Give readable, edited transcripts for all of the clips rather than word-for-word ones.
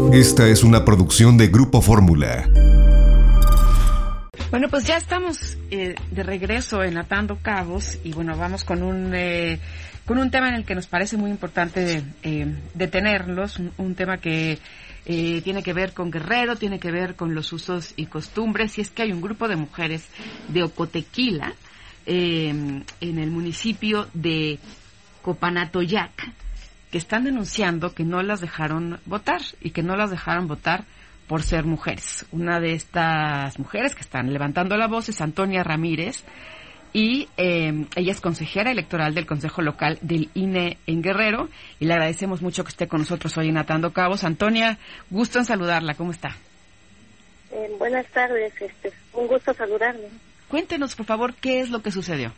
Esta es una producción de Grupo Fórmula. Bueno, pues ya estamos de regreso en Atando Cabos y bueno, vamos con un tema en el que nos parece muy importante detenerlos, un tema que tiene que ver con Guerrero, tiene que ver con los usos y costumbres, y es que hay un grupo de mujeres de Ocotequila, en el municipio de Copanatoyac, que están denunciando que no las dejaron votar y que no las dejaron votar por ser mujeres. Una de estas mujeres que están levantando la voz es Antonia Ramírez y ella es consejera electoral del Consejo Local del INE en Guerrero y le agradecemos mucho que esté con nosotros hoy en Atando Cabos. Antonia, gusto en saludarla. ¿Cómo está? Buenas tardes, un gusto saludarle. Cuéntenos, por favor, ¿qué es lo que sucedió?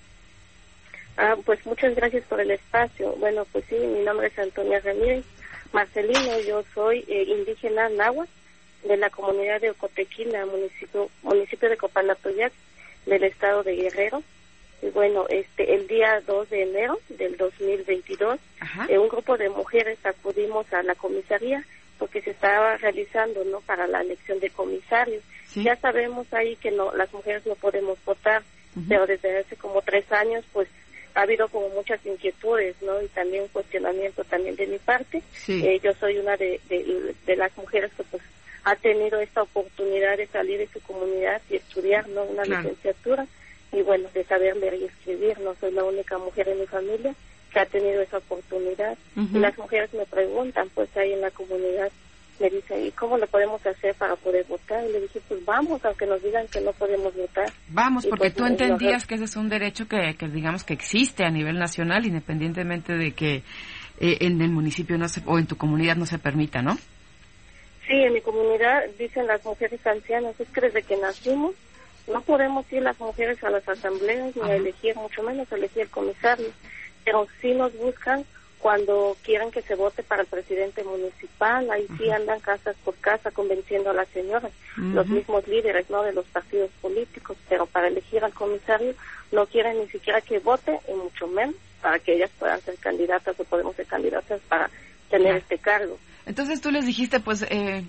Pues muchas gracias por el espacio. Bueno, pues sí, mi nombre es Antonia Ramírez Marcelino, yo soy indígena náhuatl de la comunidad de Ocotequila, municipio de Copanatoyac, del estado de Guerrero. Y bueno, el día 2 de enero del 2022, un grupo de mujeres acudimos a la comisaría porque se estaba realizando, ¿no?, para la elección de comisarios. ¿Sí? Ya sabemos ahí que no, las mujeres no podemos votar, pero desde hace como 3 años, pues, ha habido como muchas inquietudes, ¿no?, y también cuestionamiento también de mi parte. Sí. Yo soy una de las mujeres que, pues, ha tenido esta oportunidad de salir de su comunidad y estudiar, ¿no?, una licenciatura, y bueno, de saber leer y escribir. No soy la única mujer en mi familia que ha tenido esa oportunidad. Y las mujeres me preguntan, pues, ahí en la comunidad, me dicen, ¿y cómo lo podemos hacer para poder votar? Y le dije, pues vamos, aunque nos digan que no podemos votar. Vamos, porque pues, tú entendías que ese es un derecho que digamos que existe a nivel nacional, independientemente de que en el municipio o en tu comunidad no se permita, ¿no? Sí, en mi comunidad dicen las mujeres ancianas, es que desde que nacimos no podemos ir las mujeres a las asambleas ni a elegir, mucho menos a elegir el comisario, pero sí nos buscan cuando quieren que se vote para el presidente municipal. Ahí sí andan casa por casa convenciendo a las señoras, los mismos líderes, ¿no?, de los partidos políticos, pero para elegir al comisario no quieren ni siquiera que vote, y mucho menos para que ellas puedan ser candidatas o podemos ser candidatas para tener este cargo. Entonces tú les dijiste, pues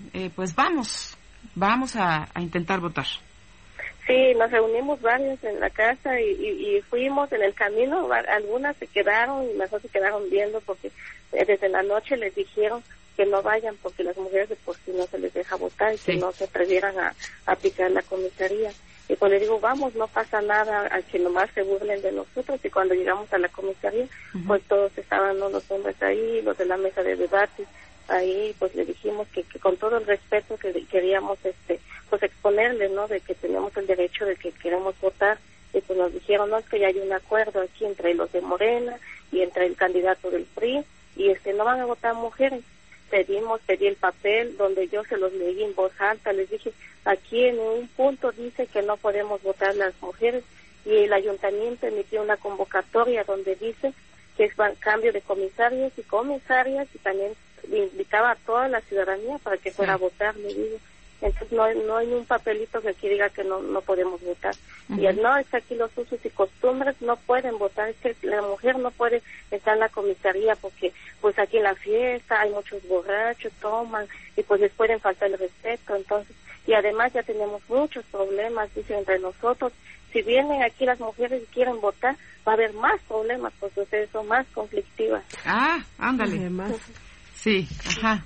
vamos a intentar votar. Sí, nos reunimos varios en la casa y fuimos en el camino. Algunas se quedaron y mejor se quedaron viendo porque desde la noche les dijeron que no vayan porque las mujeres de por sí no se les deja votar y que no se atrevieran a picar la comisaría. Y pues le digo, vamos, no pasa nada, a que nomás se burlen de nosotros. Y cuando llegamos a la comisaría, pues todos estaban, ¿no?, los hombres ahí, los de la mesa de debate. Ahí pues le dijimos que con todo el respeto que queríamos pues exponerle, ¿no?, de que teníamos el derecho de que queremos votar. Y pues nos dijeron, no, es que ya hay un acuerdo aquí entre los de Morena y entre el candidato del PRI y no van a votar mujeres. Pedí el papel donde yo se los leí en voz alta, les dije, aquí en un punto dice que no podemos votar las mujeres, y el ayuntamiento emitió una convocatoria donde dice que es cambio de comisarios y comisarias, y también invitaba a toda la ciudadanía para que fuera a votar, le digo. Entonces no hay un papelito que aquí diga que no podemos votar. Y no, es que aquí los usos y costumbres no pueden votar, es que la mujer no puede estar en la comisaría porque pues aquí en la fiesta hay muchos borrachos, toman y pues les pueden faltar el respeto. Entonces, y además ya tenemos muchos problemas, dicen, entre nosotros. Si vienen aquí las mujeres y quieren votar, va a haber más problemas porque ustedes son más conflictivas. Ándale. Sí, ajá.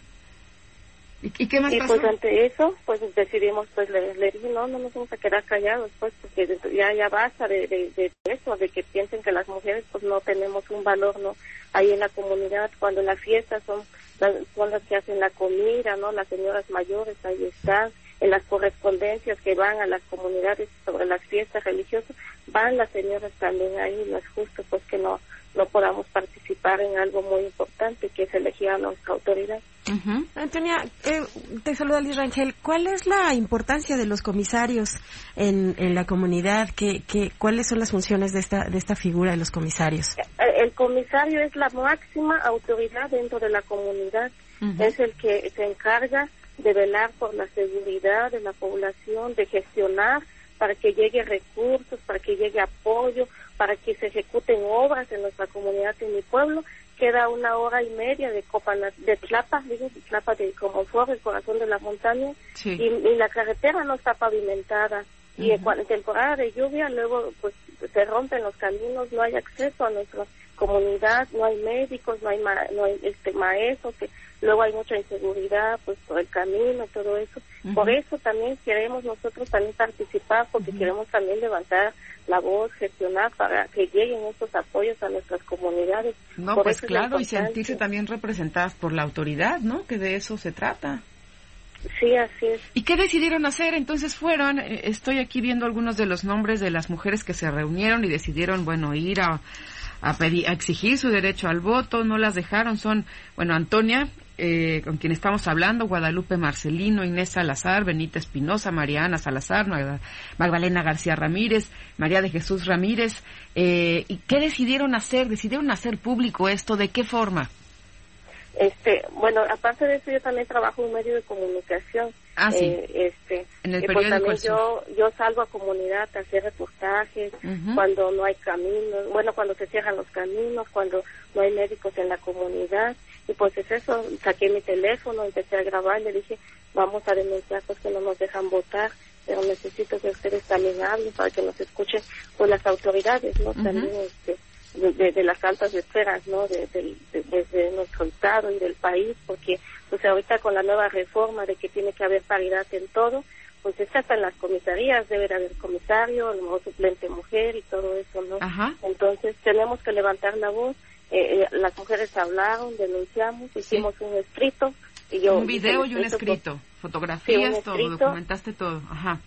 ¿Y qué más pasó? Pues ante eso, pues decidimos, pues le dije, no nos vamos a quedar callados, pues, porque ya basta de eso, de que piensen que las mujeres, pues, no tenemos un valor, ¿no?, ahí en la comunidad, cuando las fiestas son las que hacen la comida, ¿no?, las señoras mayores ahí están, en las correspondencias que van a las comunidades sobre las fiestas religiosas, van las señoras también ahí. No es justo, pues, que no podamos participar en algo muy importante que es elegir a nuestra autoridad. Antonia, te saluda Liz Rangel. ¿Cuál es la importancia de los comisarios en la comunidad? ¿Cuáles son las funciones de esta figura de los comisarios? El comisario es la máxima autoridad dentro de la comunidad. Es el que se encarga de velar por la seguridad de la población, de gestionar para que llegue recursos, para que llegue apoyo, para que se ejecuten obras en nuestra comunidad, en mi pueblo. queda 1 hora y media de Tlapa, digo, de Tlapa de Comonfort, el corazón de la montaña, Sí. y la carretera no está pavimentada. Y en temporada de lluvia, luego pues se rompen los caminos, no hay acceso a nuestra comunidad, no hay médicos, no hay maestros, que luego hay mucha inseguridad pues por el camino y todo eso. Por eso también queremos nosotros también participar, porque queremos también levantar la voz, gestionar para que lleguen estos apoyos a nuestras comunidades. No, Por pues eso es claro, y importante. sentirse también representadas por la autoridad, ¿no? Que de eso se trata. Sí, así es. ¿Y qué decidieron hacer? Entonces fueron, estoy aquí viendo algunos de los nombres de las mujeres que se reunieron y decidieron, bueno, ir a exigir su derecho al voto. No las dejaron, son, bueno, Antonia, con quien estamos hablando, Guadalupe Marcelino, Inés Salazar, Benita Espinosa, Mariana Salazar, Magdalena García Ramírez, María de Jesús Ramírez. ¿Y qué decidieron hacer? ¿Decidieron hacer público esto? ¿De qué forma? Bueno, aparte de eso, yo también trabajo en un medio de comunicación. Ah, sí. En el pues periódico también yo salgo a comunidad a hacer reportajes cuando no hay caminos, bueno, cuando se cierran los caminos, cuando no hay médicos en la comunidad. Y pues es eso, saqué mi teléfono, empecé a grabar, le dije, vamos a denunciar pues que no nos dejan votar, pero necesito que ustedes también hablen para que nos escuchen pues las autoridades, ¿no? También de las altas esferas, ¿no? Desde nuestro estado y del país, porque pues ahorita con la nueva reforma de que tiene que haber paridad en todo, pues es hasta en las comisarías debe de haber comisario, a lo mejor suplente mujer y todo eso, ¿no? Entonces tenemos que levantar la voz. Las mujeres hablaron, denunciamos, hicimos un escrito. Un video y un escrito, fotografías, sí, todo, documentaste todo.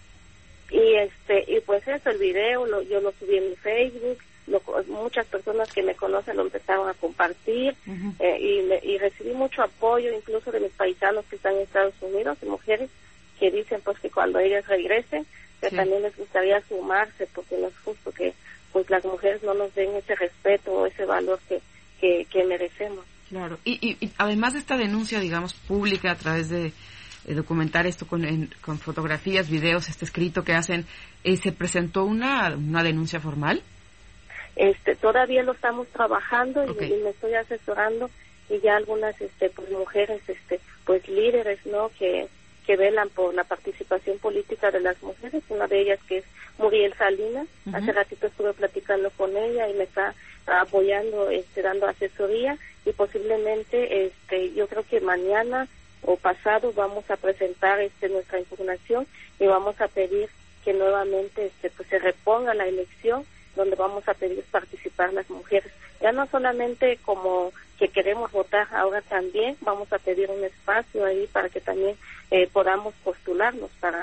Y pues eso, el video, yo lo subí en mi Facebook. Muchas personas que me conocen lo empezaron a compartir y recibí mucho apoyo incluso de mis paisanos que están en Estados Unidos, de mujeres que dicen pues que cuando ellas regresen que también les gustaría sumarse, porque no es justo que pues las mujeres no nos den ese respeto o ese valor que merecemos. Claro, y además de esta denuncia, digamos, pública a través de documentar esto con fotografías, videos, este escrito que hacen, ¿se presentó una denuncia formal? Todavía lo estamos trabajando y me estoy asesorando, y ya algunas pues mujeres pues líderes, ¿no? que velan por la participación política de las mujeres, una de ellas que es Muriel Salinas. Hace ratito estuve platicando con ella y me está apoyando, dando asesoría, y posiblemente yo creo que mañana o pasado vamos a presentar nuestra impugnación y vamos a pedir que nuevamente pues se reponga la elección, donde vamos a pedir participar las mujeres. Ya no solamente como que queremos votar, ahora también vamos a pedir un espacio ahí para que también podamos postularnos para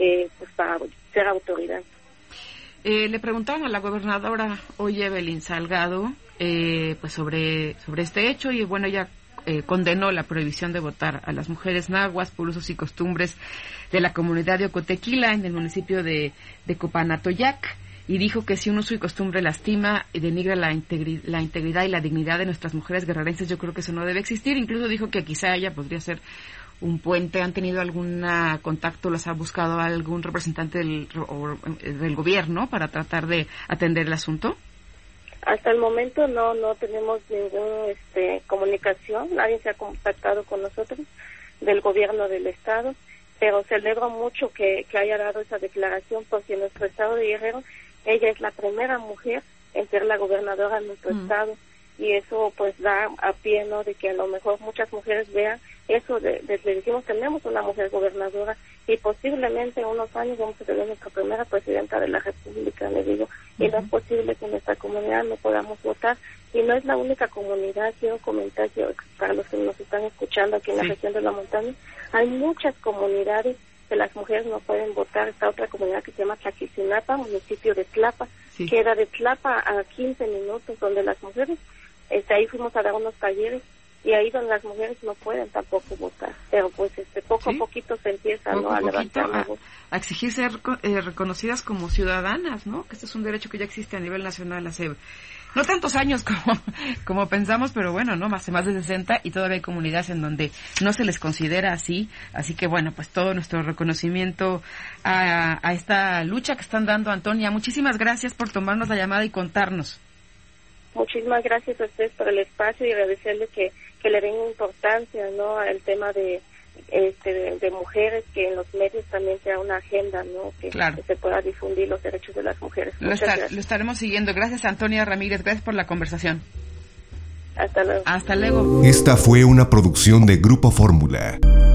ser autoridad. Le preguntaron a la gobernadora hoy, Evelyn Salgado, pues sobre este hecho, y bueno, ella condenó la prohibición de votar a las mujeres nahuas por usos y costumbres de la comunidad de Ocotequila en el municipio de Copanatoyac, y dijo que si un uso y costumbre lastima y denigra la integridad y la dignidad de nuestras mujeres guerrerenses, yo creo que eso no debe existir. Incluso dijo que quizá ella podría ser un puente. ¿Han tenido algún contacto, los ha buscado algún representante del gobierno para tratar de atender el asunto? Hasta el momento no tenemos ninguna comunicación, nadie se ha contactado con nosotros del gobierno del estado, pero celebro mucho que haya dado esa declaración, porque en nuestro estado de Guerrero ella es la primera mujer en ser la gobernadora de nuestro estado, y eso pues da a pie, ¿no?, de que a lo mejor muchas mujeres vean eso, le decimos tenemos una mujer gobernadora y posiblemente en unos años vamos a tener nuestra primera presidenta de la República, le digo, y no es posible que en nuestra comunidad no podamos votar, y no es la única comunidad. Quiero comentar que para los que nos están escuchando aquí en la región de la montaña, hay muchas comunidades que las mujeres no pueden votar. Está otra comunidad que se llama Tlaquicinapa, municipio de Tlapa, que era de Tlapa a 15 minutos, donde las mujeres, ahí fuimos a dar unos talleres, y ahí donde las mujeres no pueden tampoco votar, pero pues poco a poquito se empieza, ¿no?, a levantar la voz, a exigir ser reconocidas como ciudadanas, ¿no?, que este es un derecho que ya existe a nivel nacional hace no tantos años como pensamos, pero bueno, no, más de 60, y todavía hay comunidades en donde no se les considera así que bueno, pues todo nuestro reconocimiento a esta lucha que están dando. Antonia, muchísimas gracias por tomarnos la llamada y contarnos. Muchísimas gracias a ustedes por el espacio y agradecerle que le den importancia, ¿no?, al tema de mujeres, que en los medios también sea una agenda, ¿no?, que se pueda difundir los derechos de las mujeres. Lo estaremos siguiendo. Gracias, Antonia Ramírez. Gracias por la conversación. Hasta luego. Hasta luego. Esta fue una producción de Grupo Fórmula.